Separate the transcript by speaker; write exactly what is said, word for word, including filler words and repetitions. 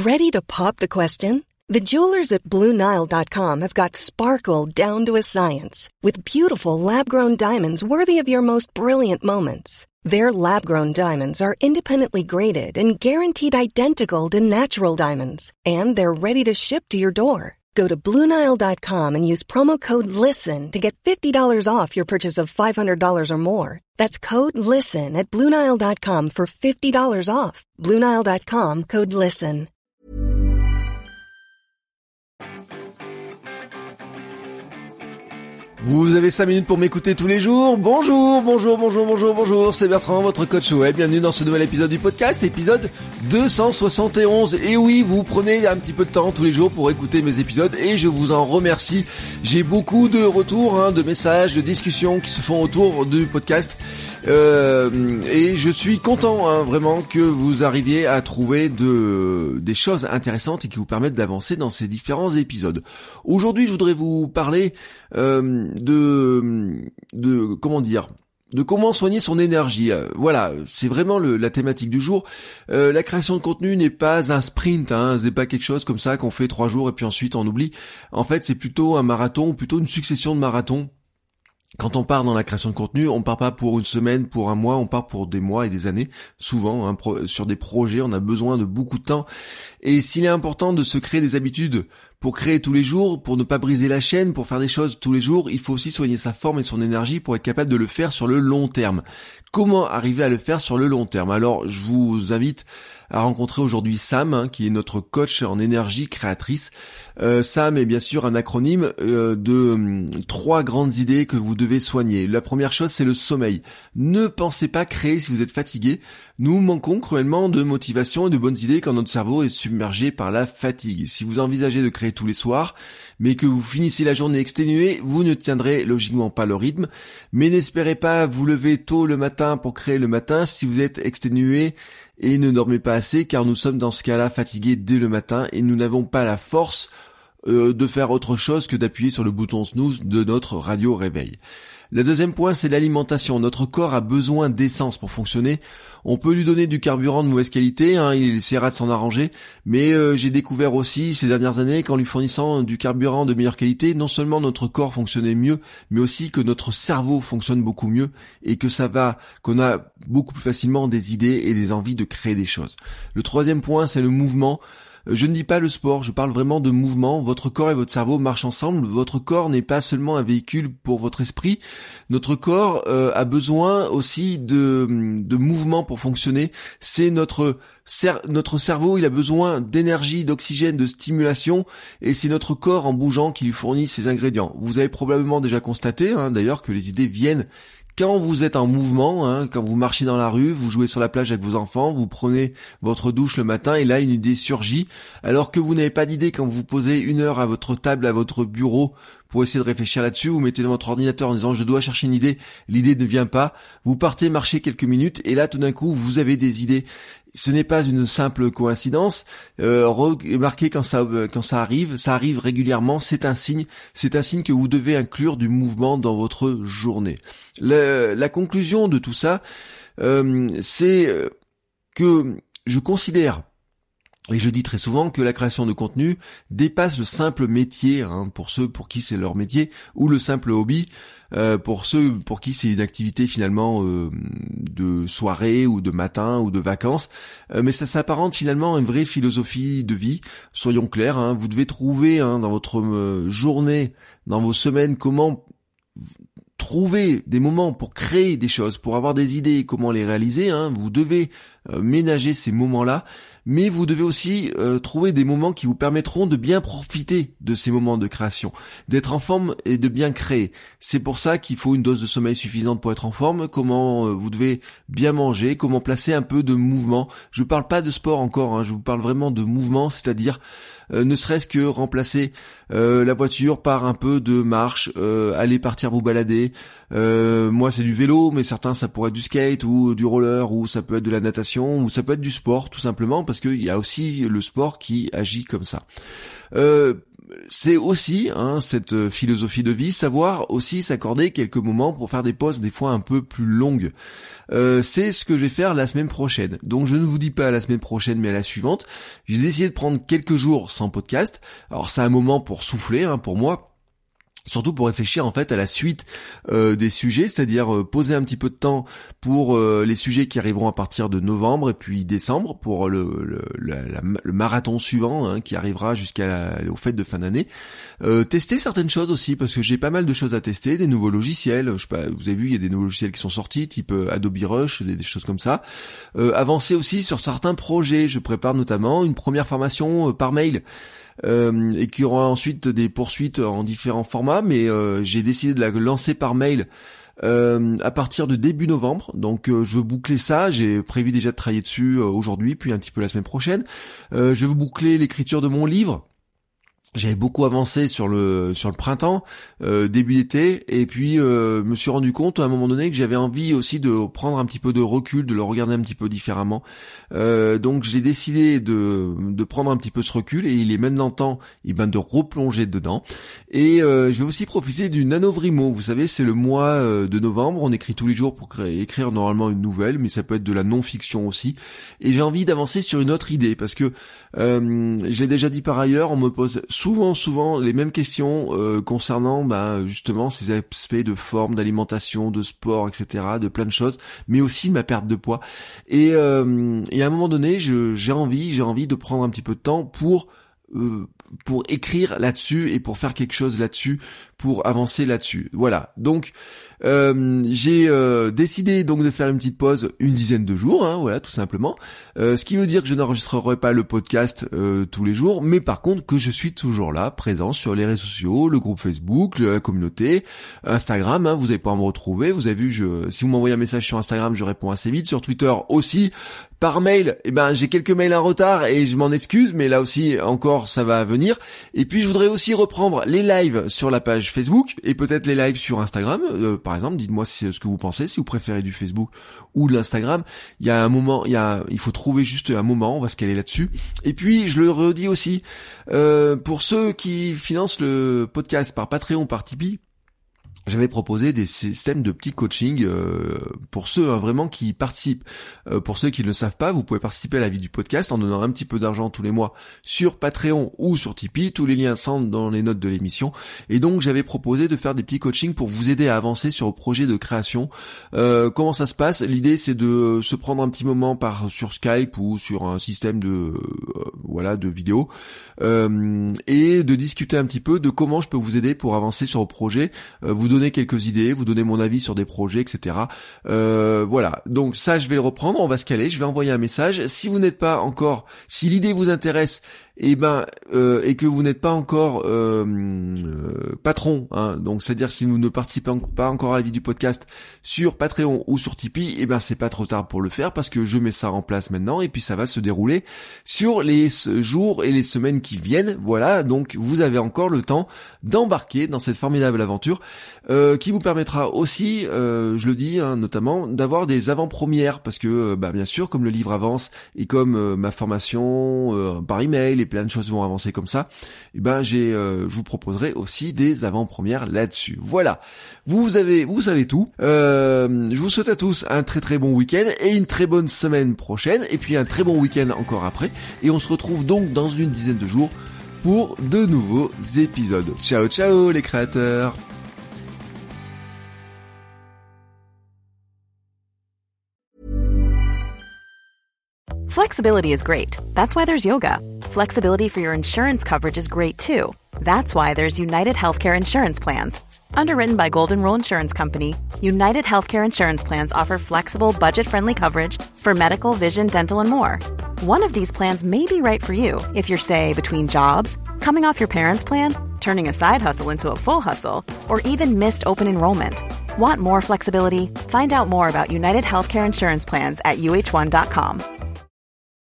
Speaker 1: Ready to pop the question? The jewelers at Blue Nile dot com have got sparkle down to a science with beautiful lab-grown diamonds worthy of your most brilliant moments. Their lab-grown diamonds are independently graded and guaranteed identical to natural diamonds, and they're ready to ship to your door. Go to Blue Nile dot com and use promo code LISTEN to get fifty dollars off your purchase of five hundred dollars or more. That's code LISTEN at Blue Nile dot com for fifty dollars off. Blue Nile dot com, code LISTEN.
Speaker 2: Vous avez cinq minutes pour m'écouter tous les jours. Bonjour, bonjour, bonjour, bonjour, bonjour. C'est Bertrand, votre coach web. Bienvenue dans ce nouvel épisode du podcast, épisode deux cent soixante et onze. Et oui, vous prenez un petit peu de temps tous les jours pour écouter mes épisodes et je vous en remercie. J'ai beaucoup de retours, hein, de messages, de discussions qui se font autour du podcast. Euh, et je suis content, hein, vraiment, que vous arriviez à trouver de, des choses intéressantes et qui vous permettent d'avancer dans ces différents épisodes. Aujourd'hui, je voudrais vous parler euh, de, de, comment dire, de comment soigner son énergie. Euh, voilà, c'est vraiment le, la thématique du jour. Euh, la création de contenu n'est pas un sprint, hein, c'est pas quelque chose comme ça qu'on fait trois jours et puis ensuite on oublie. En fait, c'est plutôt un marathon, ou plutôt une succession de marathons. Quand on part dans la création de contenu, on part pas pour une semaine, pour un mois, on part pour des mois et des années. Souvent, hein, pro- sur des projets, on a besoin de beaucoup de temps. Et s'il est important de se créer des habitudes pour créer tous les jours, pour ne pas briser la chaîne, pour faire des choses tous les jours, il faut aussi soigner sa forme et son énergie pour être capable de le faire sur le long terme. Comment arriver à le faire sur le long terme? Alors, je vous invite à rencontrer aujourd'hui Sam, hein, qui est notre coach en énergie créatrice. Euh, Sam est bien sûr un acronyme euh, de hum, trois grandes idées que vous devez soigner. La première chose, c'est le sommeil. Ne pensez pas créer si vous êtes fatigué. Nous manquons cruellement de motivation et de bonnes idées quand notre cerveau est submergé par la fatigue. Si vous envisagez de créer tous les soirs, mais que vous finissez la journée exténué, vous ne tiendrez logiquement pas le rythme. Mais n'espérez pas vous lever tôt le matin pour créer le matin si vous êtes exténué et ne dormez pas assez, car nous sommes dans ce cas-là fatigués dès le matin et nous n'avons pas la force euh, de faire autre chose que d'appuyer sur le bouton snooze de notre radio réveil. Le deuxième point, c'est l'alimentation. Notre corps a besoin d'essence pour fonctionner. On peut lui donner du carburant de mauvaise qualité, hein, il essaiera de s'en arranger, mais euh, j'ai découvert aussi ces dernières années qu'en lui fournissant du carburant de meilleure qualité, non seulement notre corps fonctionnait mieux, mais aussi que notre cerveau fonctionne beaucoup mieux et que ça va, qu'on a beaucoup plus facilement des idées et des envies de créer des choses. Le troisième point, c'est le mouvement. Je ne dis pas le sport, je parle vraiment de mouvement. Votre corps et votre cerveau marchent ensemble. Votre corps n'est pas seulement un véhicule pour votre esprit. Notre corps euh, a besoin aussi de, de mouvement pour fonctionner. C'est notre, cer- notre cerveau, il a besoin d'énergie, d'oxygène, de stimulation. Et c'est notre corps en bougeant qui lui fournit ces ingrédients. Vous avez probablement déjà constaté, hein, d'ailleurs, que les idées viennent quand vous êtes en mouvement, hein, quand vous marchez dans la rue, vous jouez sur la plage avec vos enfants, vous prenez votre douche le matin et là une idée surgit, alors que vous n'avez pas d'idée quand vous vous posez une heure à votre table, à votre bureau pour essayer de réfléchir là-dessus, vous mettez dans votre ordinateur en disant je dois chercher une idée, l'idée ne vient pas, vous partez marcher quelques minutes et là tout d'un coup vous avez des idées. Ce n'est pas une simple coïncidence. Euh, remarquez quand ça quand ça arrive, ça arrive régulièrement. C'est un signe, c'est un signe que vous devez inclure du mouvement dans votre journée. Le, la conclusion de tout ça, euh, c'est que je considère, et je dis très souvent, que la création de contenu dépasse le simple métier, hein, pour ceux pour qui c'est leur métier, ou le simple hobby. Euh, pour ceux pour qui c'est une activité finalement euh, de soirée ou de matin ou de vacances, euh, mais ça s'apparente finalement à une vraie philosophie de vie. Soyons clairs, hein, vous devez trouver, hein, dans votre euh, journée, dans vos semaines, comment trouver des moments pour créer des choses, pour avoir des idées, comment les réaliser, hein. Vous devez euh, ménager ces moments-là, mais vous devez aussi euh, trouver des moments qui vous permettront de bien profiter de ces moments de création, d'être en forme et de bien créer. C'est pour ça qu'il faut une dose de sommeil suffisante pour être en forme, comment euh, vous devez bien manger, comment placer un peu de mouvement. Je parle pas de sport encore, hein, je vous parle vraiment de mouvement, c'est-à-dire euh, ne serait-ce que remplacer euh, la voiture par un peu de marche, euh, aller partir vous balader. Euh, moi c'est du vélo, mais certains ça pourrait être du skate ou du roller, ou ça peut être de la natation, ou ça peut être du sport tout simplement, parce parce qu'il y a aussi le sport qui agit comme ça. Euh, c'est aussi hein, cette philosophie de vie, savoir aussi s'accorder quelques moments pour faire des pauses des fois un peu plus longues. Euh, c'est ce que je vais faire la semaine prochaine. Donc je ne vous dis pas la semaine prochaine mais à la suivante. J'ai décidé de prendre quelques jours sans podcast. Alors c'est un moment pour souffler hein, pour moi. Surtout pour réfléchir en fait à la suite euh, des sujets, c'est-à-dire euh, poser un petit peu de temps pour euh, les sujets qui arriveront à partir de novembre et puis décembre pour le, le, la, la, le marathon suivant hein, qui arrivera jusqu'à la, aux fêtes de fin d'année. Euh, tester certaines choses aussi parce que j'ai pas mal de choses à tester, des nouveaux logiciels. Je sais pas, vous avez vu, il y a des nouveaux logiciels qui sont sortis, type euh, Adobe Rush, des, des choses comme ça. Euh, avancer aussi sur certains projets. Je prépare notamment une première formation euh, par mail. Euh, et qui aura ensuite des poursuites en différents formats, mais euh, j'ai décidé de la lancer par mail euh, à partir de début novembre, donc euh, je veux boucler ça, j'ai prévu déjà de travailler dessus euh, aujourd'hui, puis un petit peu la semaine prochaine. Euh, je veux boucler l'écriture de mon livre. J'avais beaucoup avancé sur le sur le printemps, euh, début d'été, et puis euh, me suis rendu compte à un moment donné que j'avais envie aussi de prendre un petit peu de recul, de le regarder un petit peu différemment. Euh, donc j'ai décidé de de prendre un petit peu ce recul, et il est maintenant temps, eh ben, de replonger dedans. Et euh, je vais aussi profiter du NaNoWriMo. Vous savez, c'est le mois euh, de novembre. On écrit tous les jours pour créer, écrire normalement une nouvelle, mais ça peut être de la non-fiction aussi. Et j'ai envie d'avancer sur une autre idée parce que euh, j'ai déjà dit par ailleurs, on me pose souvent, souvent les mêmes questions euh, concernant bah, justement ces aspects de forme, d'alimentation, de sport, et cetera, de plein de choses, mais aussi de ma perte de poids. Et, euh, et à un moment donné, je, j'ai envie, j'ai envie de prendre un petit peu de temps pour euh, pour écrire là-dessus et pour faire quelque chose là-dessus, pour avancer là-dessus. Voilà. Donc euh, j'ai euh, décidé donc de faire une petite pause, une dizaine de jours, hein, voilà, tout simplement. Euh, ce qui veut dire que je n'enregistrerai pas le podcast euh, tous les jours, mais par contre que je suis toujours là, présent sur les réseaux sociaux, le groupe Facebook, la communauté, Instagram. Hein, vous allez pouvoir me retrouver. Vous avez vu, je, si vous m'envoyez un message sur Instagram, je réponds assez vite. Sur Twitter aussi. Par mail, eh ben j'ai quelques mails en retard et je m'en excuse, mais là aussi encore ça va venir. Et puis je voudrais aussi reprendre les lives sur la page Facebook et peut-être les lives sur Instagram. Euh, par exemple, dites-moi si, ce que vous pensez, si vous préférez du Facebook ou de l'Instagram. Il y a un moment, il y a, il faut trouver juste un moment. On va se caler là-dessus. Et puis je le redis aussi euh, pour ceux qui financent le podcast par Patreon, par Tipeee. J'avais proposé des systèmes de petits coaching euh, pour ceux hein, vraiment qui participent. Euh, pour ceux qui ne le savent pas, vous pouvez participer à la vie du podcast en donnant un petit peu d'argent tous les mois sur Patreon ou sur Tipeee. Tous les liens sont dans les notes de l'émission. Et donc j'avais proposé de faire des petits coachings pour vous aider à avancer sur vos projets de création. Euh, comment ça se passe ? L'idée c'est de se prendre un petit moment par sur Skype ou sur un système de euh, voilà de vidéo euh, et de discuter un petit peu de comment je peux vous aider pour avancer sur vos projets. Euh, vous donner quelques idées, vous donner mon avis sur des projets, et cetera. Euh, voilà. Donc ça, je vais le reprendre. On va se caler. Je vais envoyer un message. Si vous n'êtes pas encore, si l'idée vous intéresse, et ben euh, et que vous n'êtes pas encore euh, euh, patron, hein, donc c'est-à-dire si vous ne participez en, pas encore à la vie du podcast sur Patreon ou sur Tipeee, et ben c'est pas trop tard pour le faire parce que je mets ça en place maintenant et puis ça va se dérouler sur les jours et les semaines qui viennent. Voilà, donc vous avez encore le temps d'embarquer dans cette formidable aventure euh, qui vous permettra aussi, euh, je le dis hein, notamment, d'avoir des avant-premières parce que bah bien sûr comme le livre avance et comme euh, ma formation euh, par email et plein de choses vont avancer comme ça, et ben j'ai, euh, je vous proposerai aussi des avant-premières là-dessus. Voilà, vous avez, vous savez tout. Euh, je vous souhaite à tous un très très bon week-end et une très bonne semaine prochaine, et puis un très bon week-end encore après. Et on se retrouve donc dans une dizaine de jours pour de nouveaux épisodes. Ciao ciao les créateurs.
Speaker 3: Flexibility is great. That's why there's yoga. Flexibility for your insurance coverage is great too. That's why there's United Healthcare Insurance Plans. Underwritten by Golden Rule Insurance Company, United Healthcare Insurance Plans offer flexible, budget-friendly coverage for medical, vision, dental, and more. One of these plans may be right for you if you're, say, between jobs, coming off your parents' plan, turning a side hustle into a full hustle, or even missed open enrollment. Want more flexibility? Find out more about United Healthcare Insurance Plans at U H one dot com.